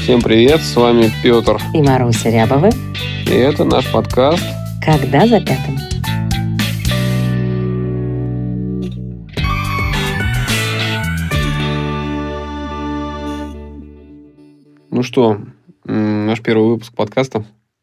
Всем привет, с вами Петр и Маруся Рябовы. И это наш подкаст «Когда за пятым». Ну что, наш первый выпуск подкаста.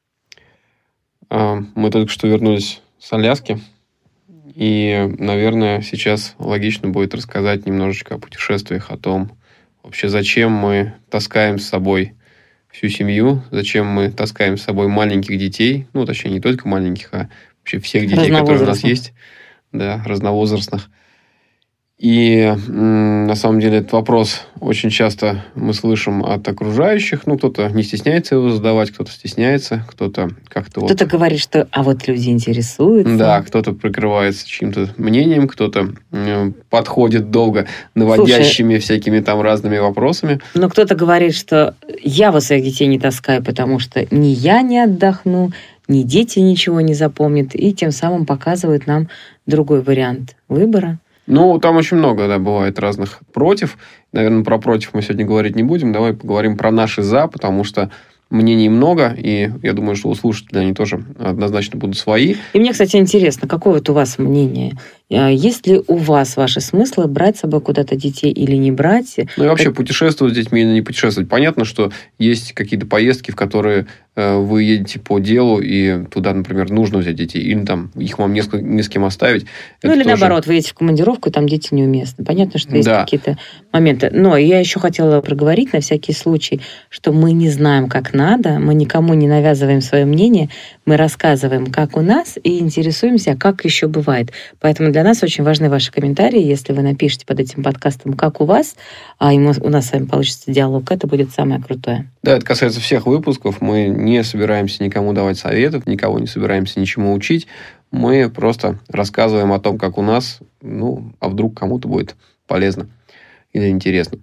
Мы только что вернулись с Аляски. И, наверное, сейчас логично будет рассказать немножечко о путешествиях, о том, вообще зачем мы таскаем с собой всю семью, зачем мы таскаем с собой маленьких детей, ну, точнее, не только маленьких, а вообще всех детей, которые у нас есть, да, разновозрастных. И на самом деле этот вопрос очень часто мы слышим от окружающих. Ну, кто-то не стесняется его задавать, кто-то стесняется, кто-то как-то... Кто-то говорит, что вот люди интересуются. Да, кто-то прикрывается чьим-то мнением, кто-то подходит долго наводящими всякими там разными вопросами. Но кто-то говорит, что я своих детей не таскаю, потому что ни я не отдохну, ни дети ничего не запомнят, и тем самым показывают нам другой вариант выбора. Ну, там очень много, да, бывает разных против. Наверное, про против мы сегодня говорить не будем. Давай поговорим про наши за, потому что мнений много, и я думаю, что у слушателей они тоже однозначно будут свои. И мне, кстати, интересно, какое вот у вас мнение? Есть ли у вас ваши смыслы брать с собой куда-то детей или не брать? Ну и вообще путешествовать с детьми или не путешествовать. Понятно, что есть какие-то поездки, в которые вы едете по делу, и туда, например, нужно взять детей, или там их вам не с кем оставить. Ну, или наоборот, вы едете в командировку, и там дети неуместны. Понятно, что есть какие-то моменты. Но я еще хотела проговорить на всякий случай, что мы не знаем, как надо, мы никому не навязываем свое мнение, мы рассказываем, как у нас, и интересуемся, как еще бывает. Поэтому для нас очень важны ваши комментарии. Если вы напишите под этим подкастом, как у вас, и у нас с вами получится диалог, это будет самое крутое. Да, это касается всех выпусков. Мы не собираемся никому давать советов, никого не собираемся ничему учить. Мы просто рассказываем о том, как у нас, а вдруг кому-то будет полезно или интересно.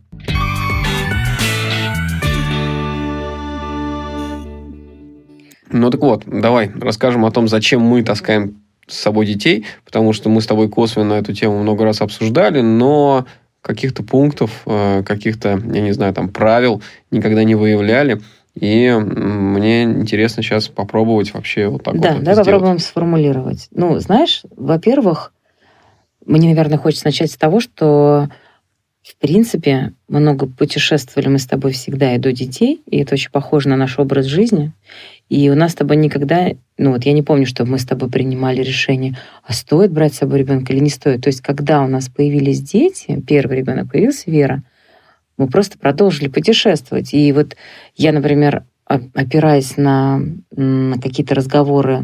Ну так вот, давай расскажем о том, зачем мы таскаем с собой детей, потому что мы с тобой косвенно эту тему много раз обсуждали, но каких-то пунктов, каких-то, я не знаю, там правил никогда не выявляли. И мне интересно сейчас попробовать вообще вот так да, давай попробуем сформулировать. Знаешь, во-первых, мне, наверное, хочется начать с того, что в принципе много путешествовали мы с тобой всегда и до детей, и это очень похоже на наш образ жизни. И у нас с тобой никогда, я не помню, чтобы мы с тобой принимали решение, а стоит брать с собой ребенка или не стоит. То есть, когда у нас появились дети, первый ребенок появился, Вера, мы просто продолжили путешествовать. И вот я, например, опираясь на какие-то разговоры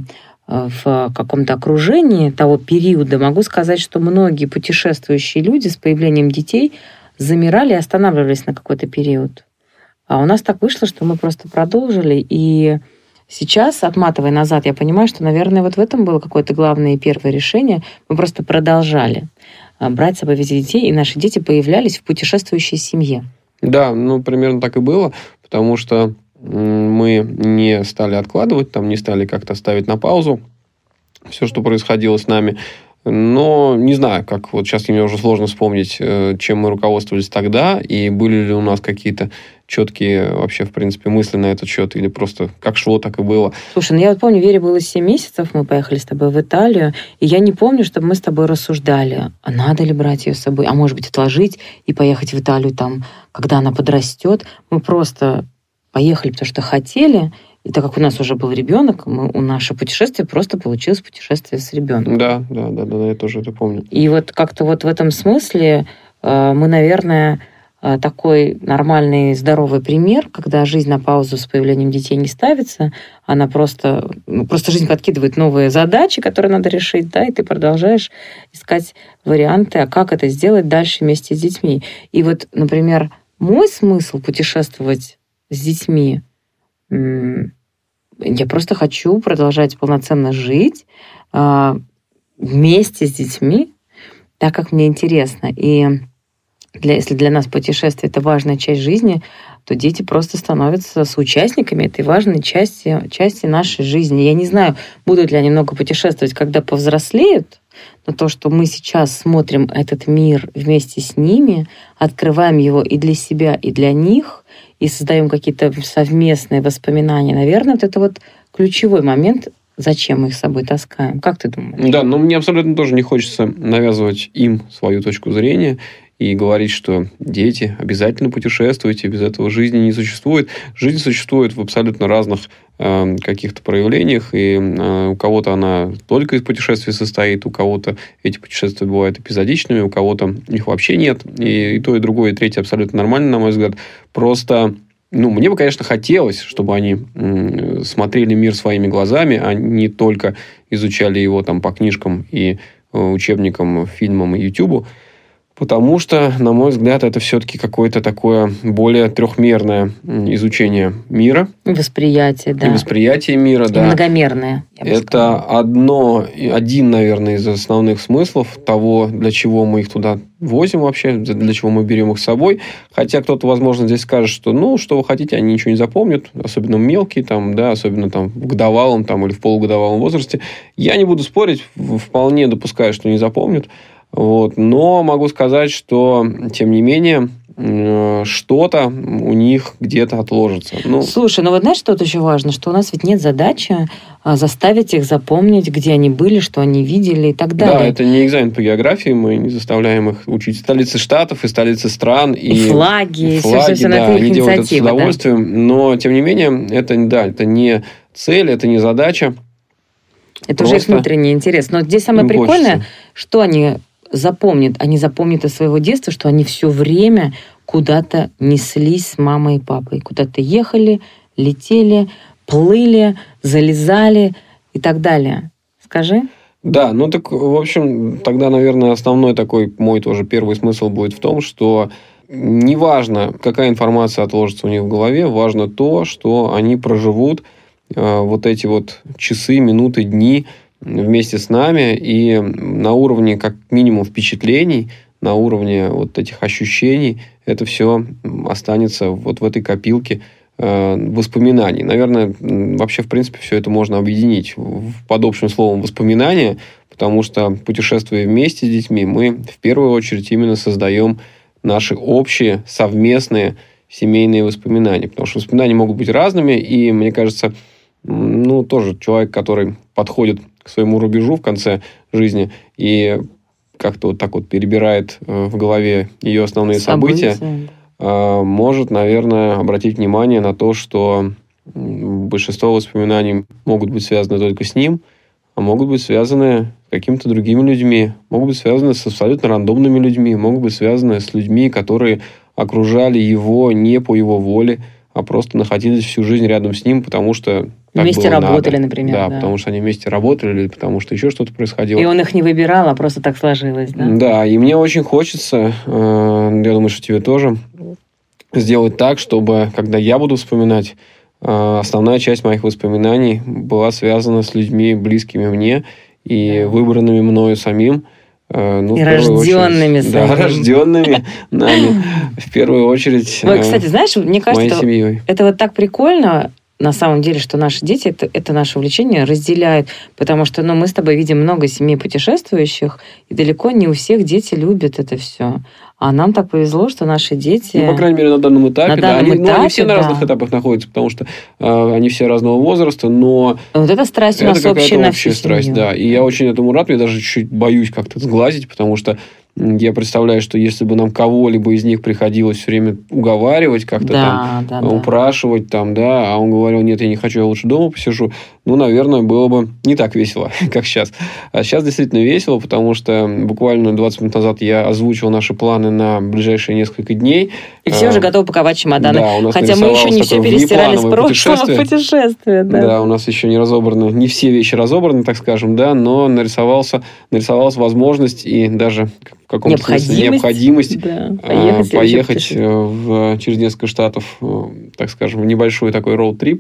в каком-то окружении того периода, могу сказать, что многие путешествующие люди с появлением детей замирали и останавливались на какой-то период. А у нас так вышло, что мы просто продолжили. И сейчас, отматывая назад, я понимаю, что, наверное, вот в этом было какое-то главное и первое решение. Мы просто продолжали брать с собой везде детей, и наши дети появлялись в путешествующей семье. Да, примерно так и было, потому что мы не стали откладывать, не стали как-то ставить на паузу все, что происходило с нами. Но не знаю, как вот сейчас мне уже сложно вспомнить, чем мы руководствовались тогда, и были ли у нас какие-то четкие вообще, в принципе, мысли на этот счет, или просто как шло, так и было. Слушай, я вот помню, Вере было 7 месяцев, мы поехали с тобой в Италию, и я не помню, чтобы мы с тобой рассуждали, а надо ли брать ее с собой, а может быть, отложить и поехать в Италию когда она подрастет. Мы просто поехали, потому что хотели. И так как у нас уже был ребенок, наше путешествие просто получилось путешествие с ребенком. Да, я тоже это помню. И вот как-то вот в этом смысле мы, наверное, такой нормальный, здоровый пример, когда жизнь на паузу с появлением детей не ставится, она просто жизнь подкидывает новые задачи, которые надо решить, да, и ты продолжаешь искать варианты, а как это сделать дальше вместе с детьми. И вот, например, мой смысл путешествовать с детьми, я просто хочу продолжать полноценно жить вместе с детьми, так как мне интересно. И если для нас путешествие — это важная часть жизни, то дети просто становятся соучастниками этой важной части нашей жизни. Я не знаю, будут ли они много путешествовать, когда повзрослеют, но то, что мы сейчас смотрим этот мир вместе с ними, открываем его и для себя, и для них, и создаем какие-то совместные воспоминания. Наверное, вот это вот ключевой момент, зачем мы их с собой таскаем. Как ты думаешь? Да, но мне абсолютно тоже не хочется навязывать им свою точку зрения и говорить, что дети, обязательно путешествуйте, без этого жизни не существует. Жизнь существует в абсолютно разных каких-то проявлениях, и у кого-то она только из путешествий состоит, у кого-то эти путешествия бывают эпизодичными, у кого-то их вообще нет. И то, и другое, и третье абсолютно нормально, на мой взгляд. Просто... мне бы, конечно, хотелось, чтобы они смотрели мир своими глазами, а не только изучали его там по книжкам и учебникам, фильмам и Ютубу. Потому что, на мой взгляд, это все-таки какое-то такое более трехмерное изучение мира. Восприятие, да. И восприятие мира, да. Многомерное, я бы сказала. Это один, наверное, из основных смыслов того, для чего мы их туда возим вообще, для чего мы берем их с собой. Хотя кто-то, возможно, здесь скажет, что, что вы хотите, они ничего не запомнят, особенно мелкие, там, да, особенно там, в годовалом там, или в полугодовалом возрасте. Я не буду спорить, вполне допускаю, что не запомнят. Но могу сказать, что, тем не менее, что-то у них где-то отложится. Слушай, знаешь, что еще важно? Что у нас ведь нет задачи заставить их запомнить, где они были, что они видели и так далее. Да, это не экзамен по географии, мы не заставляем их учить столицы штатов и столицы стран. И флаги, все да, они делают это с удовольствием. Да. Но, тем не менее, это не цель, это не задача. Это уже их внутренний интерес. Но здесь самое прикольное, что они запомнят. Они запомнят из своего детства, что они все время куда-то неслись с мамой и папой. Куда-то ехали, летели, плыли, залезали и так далее. Скажи. Да, так, в общем, тогда, наверное, основной такой мой тоже первый смысл будет в том, что неважно, какая информация отложится у них в голове, важно то, что они проживут вот эти вот часы, минуты, дни вместе с нами, и на уровне как минимум впечатлений, на уровне вот этих ощущений, это все останется вот в этой копилке воспоминаний. Наверное, вообще, в принципе, все это можно объединить под общим словом воспоминания, потому что, путешествуя вместе с детьми, мы в первую очередь именно создаем наши общие, совместные семейные воспоминания. Потому что воспоминания могут быть разными, и, мне кажется, тоже человек, который подходит к своему рубежу в конце жизни и как-то вот так вот перебирает в голове ее основные события, может, наверное, обратить внимание на то, что большинство воспоминаний могут быть связаны только с ним, а могут быть связаны с какими-то другими людьми, могут быть связаны с абсолютно рандомными людьми, могут быть связаны с людьми, которые окружали его не по его воле, а просто находились всю жизнь рядом с ним, потому что вместе работали, например. Да, потому что они вместе работали, или потому что еще что-то происходило. И он их не выбирал, а просто так сложилось, да? Да, и мне очень хочется, я думаю, что тебе тоже, сделать так, чтобы, когда я буду вспоминать, основная часть моих воспоминаний была связана с людьми, близкими мне, и выбранными мною самим. И рожденными очередь, да, рожденными нами. В первую очередь кстати, знаешь, мне кажется, моей семьей. Это вот так прикольно, на самом деле, что наши дети это наше увлечение разделяют, потому что мы с тобой видим много семей путешествующих, и далеко не у всех дети любят это все. А нам так повезло, что наши дети... по крайней мере, на данном этапе. Они все на да. разных этапах находятся, потому что они все разного возраста, но... Вот эта страсть у нас общая на всю страсть, семью. да. И я очень этому рад, я даже чуть-чуть боюсь как-то сглазить, потому что я представляю, что если бы нам кого-либо из них приходилось все время уговаривать, как-то упрашивать, а он говорил, нет, я не хочу, я лучше дома посижу, наверное, было бы не так весело, как сейчас. А сейчас действительно весело, потому что буквально 20 минут назад я озвучил наши планы на ближайшие несколько дней. И все уже готовы паковать чемоданы. Да, у нас хотя мы еще не все перестирали с прошлого путешествия. Да, у нас еще не разобраны, не все вещи разобраны, так скажем, да, но нарисовалась возможность и даже в каком-то смысле необходимость поехать через несколько штатов, так скажем, в небольшой такой роуд-трип.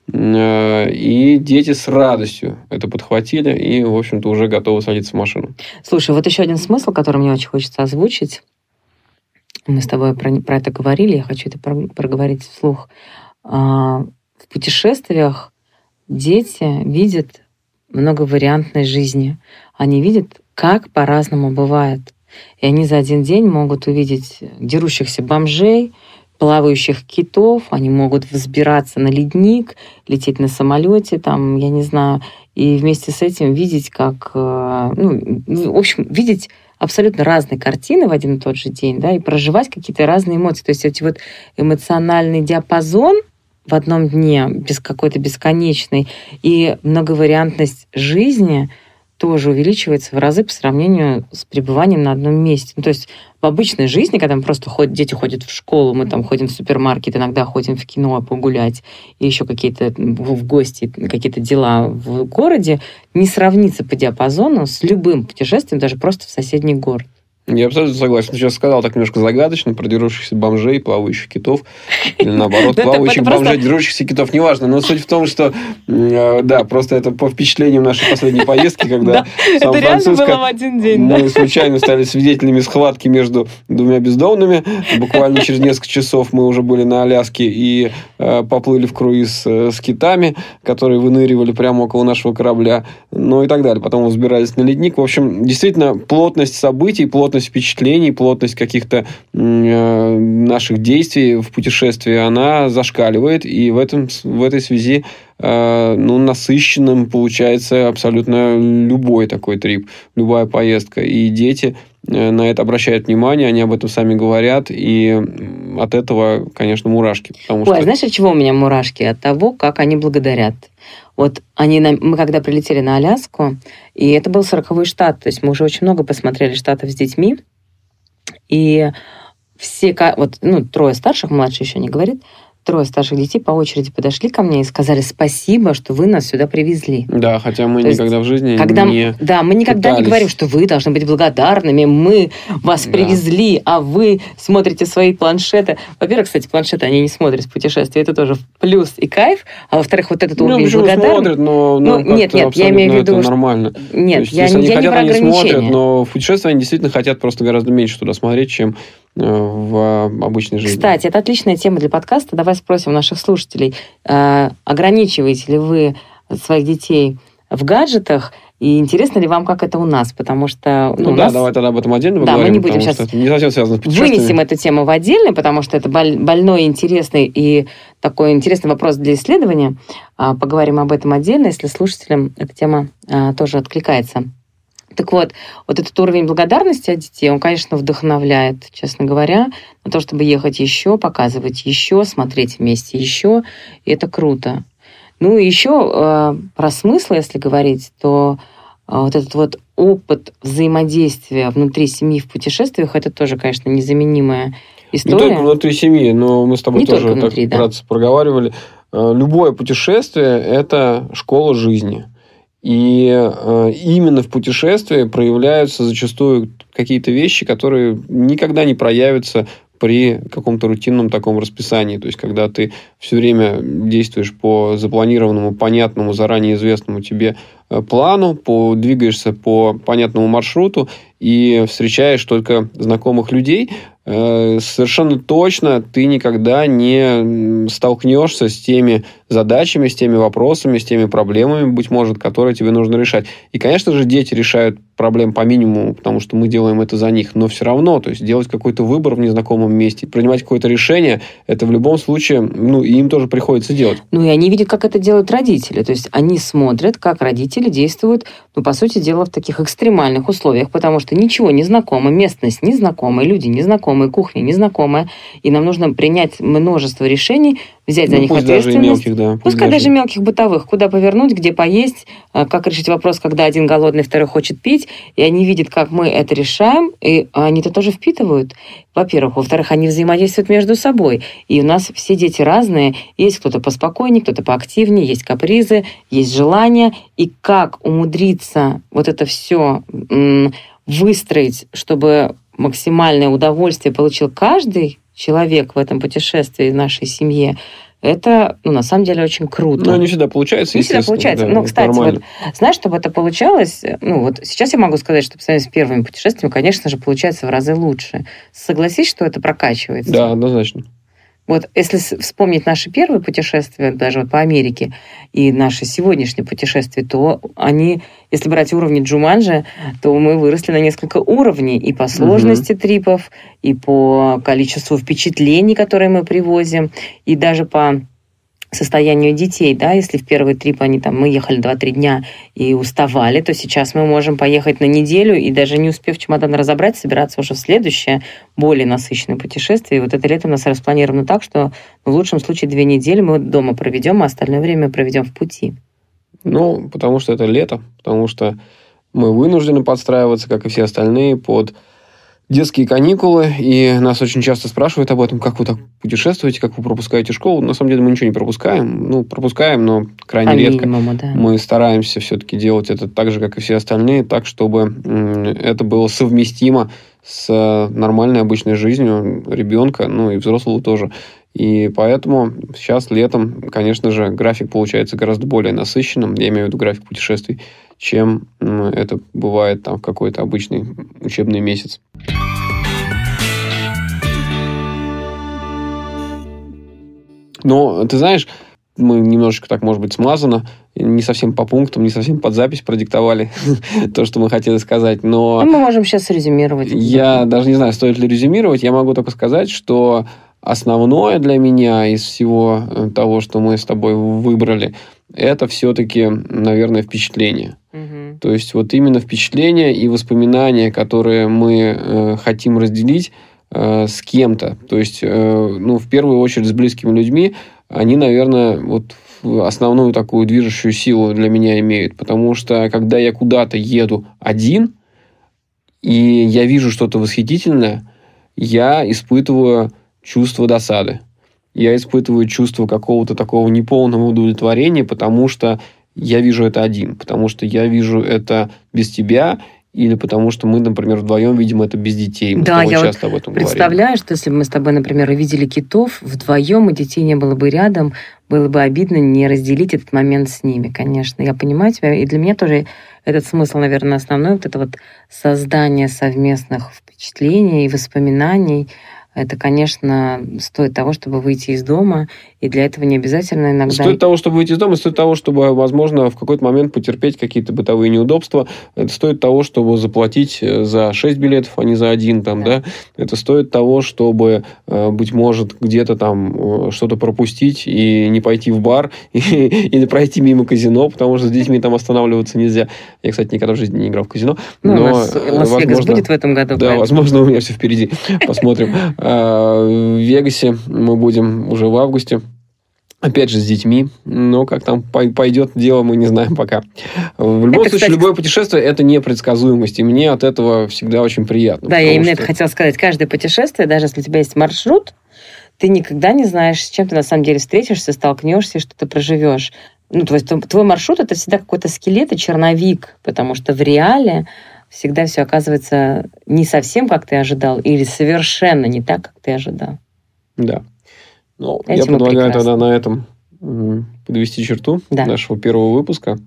И дети с радостью это подхватили и, в общем-то, уже готовы садиться в машину. Слушай, вот еще один смысл, который мне очень хочется озвучить. Мы с тобой про это говорили, я хочу это проговорить вслух. В путешествиях дети видят многовариантной жизни. Они видят, как по-разному бывает. И они за один день могут увидеть дерущихся бомжей, плавающих китов, они могут взбираться на ледник, лететь на самолете, там, я не знаю, и вместе с этим видеть, как, ну, в общем, видеть абсолютно разные картины в один и тот же день, да, и проживать какие-то разные эмоции. То есть эти вот эмоциональный диапазон в одном дне, без какой-то бесконечной, и многовариантность жизни тоже увеличивается в разы по сравнению с пребыванием на одном месте. Ну, то есть в обычной жизни, когда мы просто дети ходят в школу, мы там ходим в супермаркет, иногда ходим в кино погулять, и еще какие-то в гости, какие-то дела в городе, не сравнится по диапазону с любым путешествием, даже просто в соседний город. Я абсолютно согласен. Ты сейчас сказал так немножко загадочно про дерущихся бомжей, плавающих китов. Или наоборот, плавающих бомжей, дерущихся китов. Неважно. Но суть в том, что да, просто это по впечатлениям нашей последней поездки, когда в Сан-Франциско мы случайно стали свидетелями схватки между двумя бездомными. Буквально через несколько часов мы уже были на Аляске и поплыли в круиз с китами, которые выныривали прямо около нашего корабля. Ну и так далее. Потом взбирались на ледник. В общем, действительно, плотность событий, плотность впечатлений, плотность каких-то наших действий в путешествии, она зашкаливает, и в этой связи насыщенным получается абсолютно любой такой трип, любая поездка. И дети на это обращают внимание, они об этом сами говорят, и от этого, конечно, мурашки. Знаешь, от чего у меня мурашки? От того, как они благодарят. Вот мы когда прилетели на Аляску, и это был 40-й штат, то есть мы уже очень много посмотрели штатов с детьми, и все, трое старших, младший еще не говорит, трое старших детей по очереди подошли ко мне и сказали: спасибо, что вы нас сюда привезли. Да, хотя мы никогда в жизни не Да, мы никогда не говорим, что вы должны быть благодарными, мы вас привезли, а вы смотрите свои планшеты. Во-первых, кстати, планшеты они не смотрят в путешествии, это тоже плюс и кайф, а во-вторых, вот этот уровень благодарности... смотрят, но нет, я имею в виду, это нормально. Нет, я не про ограничения. Они смотрят, но в путешествии они действительно хотят просто гораздо меньше туда смотреть, чем в обычной жизни. Кстати, это отличная тема для подкаста. Давай спросим наших слушателей, ограничиваете ли вы своих детей в гаджетах, и интересно ли вам, как это у нас? Потому что... давай тогда об этом отдельно поговорим. Да, мы не будем сейчас... Это не совсем связано с путешествиями. Вынесем эту тему в отдельно, потому что это больной, интересный и такой интересный вопрос для исследования. Поговорим об этом отдельно, если слушателям эта тема тоже откликается. Так вот этот уровень благодарности от детей, он, конечно, вдохновляет, честно говоря, на то, чтобы ехать еще, показывать еще, смотреть вместе еще, и это круто. Ну и еще про смысл, если говорить, то вот этот вот опыт взаимодействия внутри семьи в путешествиях, это тоже, конечно, незаменимая история. Не только внутри семьи, но мы с тобой тоже вкратце проговаривали. Любое путешествие – это школа жизни. И именно в путешествии проявляются зачастую какие-то вещи, которые никогда не проявятся при каком-то рутинном таком расписании. То есть, когда ты все время действуешь по запланированному, понятному, заранее известному тебе плану, двигаешься по понятному маршруту и встречаешь только знакомых людей, совершенно точно ты никогда не столкнешься с теми задачами, с теми вопросами, с теми проблемами, быть может, которые тебе нужно решать. И, конечно же, дети решают проблем по минимуму, потому что мы делаем это за них, но все равно, то есть делать какой-то выбор в незнакомом месте, принимать какое-то решение, это в любом случае, и им тоже приходится делать. И они видят, как это делают родители, то есть они смотрят, как родители действуют, по сути дела, в таких экстремальных условиях, потому что ничего не знакомо, местность незнакомая, люди незнакомые, кухня незнакомая, и нам нужно принять множество решений, взять за них ответственность. Пускай даже мелких бытовых. Куда повернуть, где поесть, как решить вопрос, когда один голодный, второй хочет пить. И они видят, как мы это решаем, и они это тоже впитывают. Во-первых. Во-вторых, они взаимодействуют между собой. И у нас все дети разные. Есть кто-то поспокойнее, кто-то поактивнее, есть капризы, есть желания. И как умудриться вот это все выстроить, чтобы максимальное удовольствие получил каждый человек в этом путешествии в нашей семье, это, на самом деле, очень круто. Не всегда получается, Не всегда получается. Да, кстати, знаешь, чтобы это получалось, сейчас я могу сказать, что по сравнению с первыми путешествиями, конечно же, получается в разы лучше. Согласись, что это прокачивается? Да, однозначно. Вот если вспомнить наши первые путешествия, даже вот по Америке, и наши сегодняшние путешествия, то они, если брать уровни Джуманджи, то мы выросли на несколько уровней и по сложности трипов, и по количеству впечатлений, которые мы привозим, и даже по состоянию детей, да, если в первый трип мы ехали 2-3 дня и уставали, то сейчас мы можем поехать на неделю и даже не успев чемодан разобрать, собираться уже в следующее, более насыщенное путешествие. И вот это лето у нас распланировано так, что в лучшем случае 2 недели мы дома проведем, а остальное время проведем в пути. Ну, потому что это лето, потому что мы вынуждены подстраиваться, как и все остальные, под детские каникулы, и нас очень часто спрашивают об этом, как вы так путешествуете, как вы пропускаете школу. На самом деле мы ничего не пропускаем. Ну, пропускаем, но крайне редко. Минимуму, да. Мы стараемся все-таки делать это так же, как и все остальные, так, чтобы это было совместимо с нормальной обычной жизнью ребенка, ну и взрослого тоже. И поэтому сейчас летом, конечно же, график получается гораздо более насыщенным, я имею в виду график путешествий, чем это бывает там в какой-то обычный учебный месяц. Но, ты знаешь, мы немножечко так, может быть, смазано, не совсем по пунктам, не совсем под запись продиктовали то, что мы хотели сказать, но... Мы можем сейчас резюмировать. Я даже не знаю, стоит ли резюмировать, я могу только сказать, что основное для меня из всего того, что мы с тобой выбрали, это все-таки, наверное, впечатление. То есть вот именно впечатления и воспоминания, которые мы хотим разделить с кем-то. То есть, в первую очередь с близкими людьми, они, наверное, вот основную такую движущую силу для меня имеют. Потому что, когда я куда-то еду один, и я вижу что-то восхитительное, я испытываю чувство досады. Я испытываю чувство какого-то такого неполного удовлетворения, потому что я вижу это один, потому что я вижу это без тебя, или потому что мы, например, вдвоем видим это без детей. Мы да, я часто об этом представляю, говорим. Что если бы мы с тобой, например, увидели китов вдвоем, и детей не было бы рядом, было бы обидно не разделить этот момент с ними, конечно. Я понимаю тебя, и для меня тоже этот смысл, наверное, основной, вот это вот создание совместных впечатлений и воспоминаний. Это, конечно, стоит того, чтобы выйти из дома, и для этого не обязательно иногда... Стоит того, чтобы выйти из дома, стоит того, чтобы, возможно, в какой-то момент потерпеть какие-то бытовые неудобства. Это стоит того, чтобы заплатить за 6 билетов, а не за 1. Да? Это стоит того, чтобы, быть может, где-то там что-то пропустить и не пойти в бар, или пройти мимо казино, потому что с детьми там останавливаться нельзя. Я, кстати, никогда в жизни не играл в казино. Но у нас Лас-Вегас будет в этом году. Да, правильно? Возможно, у меня все впереди. Посмотрим. В Вегасе мы будем уже в августе. Опять же, с детьми. Но как там пойдет дело, мы не знаем пока. В любом случае, кстати, любое путешествие – это непредсказуемость. И мне от этого всегда очень приятно. Да, я именно это хотела сказать. Каждое путешествие, даже если у тебя есть маршрут, ты никогда не знаешь, с чем ты на самом деле встретишься, столкнешься, что ты проживешь. То есть твой маршрут – это всегда какой-то скелет и черновик, потому что в реале всегда все оказывается не совсем, как ты ожидал, или совершенно не так, как ты ожидал. Да. Ну, я предлагаю тогда на этом подвести черту нашего первого выпуска.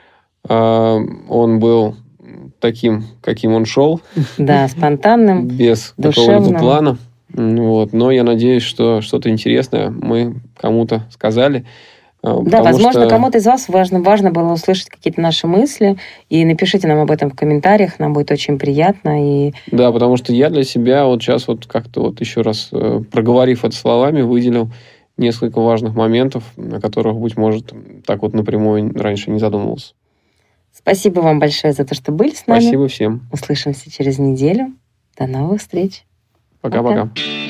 Он был таким, каким он шел. Да, спонтанным, без какого-либо плана. Но я надеюсь, что что-то интересное мы кому-то сказали. Да, возможно, кому-то из вас важно было услышать какие-то наши мысли, и напишите нам об этом в комментариях, нам будет очень приятно. Да, потому что я для себя вот сейчас вот как-то вот еще раз, проговорив это словами, выделил несколько важных моментов, о которых, быть может, так вот напрямую раньше не задумывался. Спасибо вам большое за то, что были с нами. Спасибо всем. Услышимся через неделю. До новых встреч. Пока-пока.